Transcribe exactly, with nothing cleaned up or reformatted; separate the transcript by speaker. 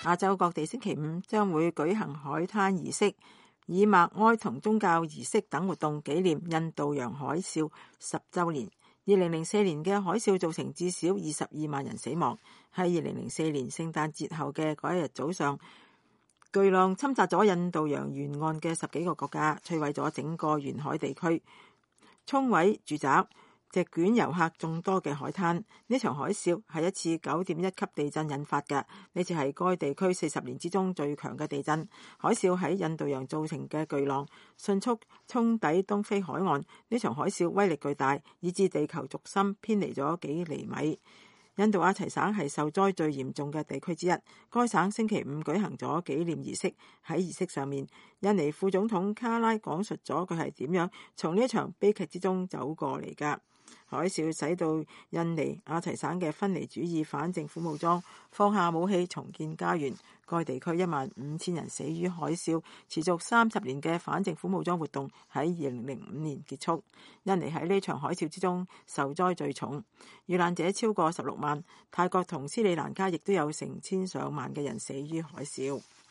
Speaker 1: 亞洲各地星期五將會舉行海灘儀式，以默哀同宗教儀式等活動紀念印度洋海嘯十週年。二零零四年嘅海嘯造成至少二十二萬人死亡。喺二零零四年聖誕節後嘅嗰一日早上，巨浪侵襲咗印度洋沿岸嘅十幾個國家，摧毀咗整個沿海地區，沖毀住宅，席捲遊客眾多嘅海灘。呢場海嘯係一次九點一級地震引發嘅，呢次係該地區四十年之中最強嘅地震。海嘯喺印度洋造成嘅巨浪迅速沖抵東非海岸，呢場海嘯威力巨大，以致地球軸心偏離咗幾厘米。印度阿齊省係受災最嚴重嘅地區之一，該省星期五舉行咗紀念儀式。喺儀式上面，印尼副總統卡拉講述咗佢係點樣從呢一場悲劇之中走過嚟㗎。海嘯使到印尼阿齊省嘅分離主義反政府武裝放下武器重建家園。該地區一萬五千人死於海嘯，持續三十年嘅反政府武裝活動喺二零零五年結束。印尼喺呢場海嘯之中受災最重，遇難者超過十六萬。泰國同斯里蘭卡亦都有成千上萬嘅人死於海嘯。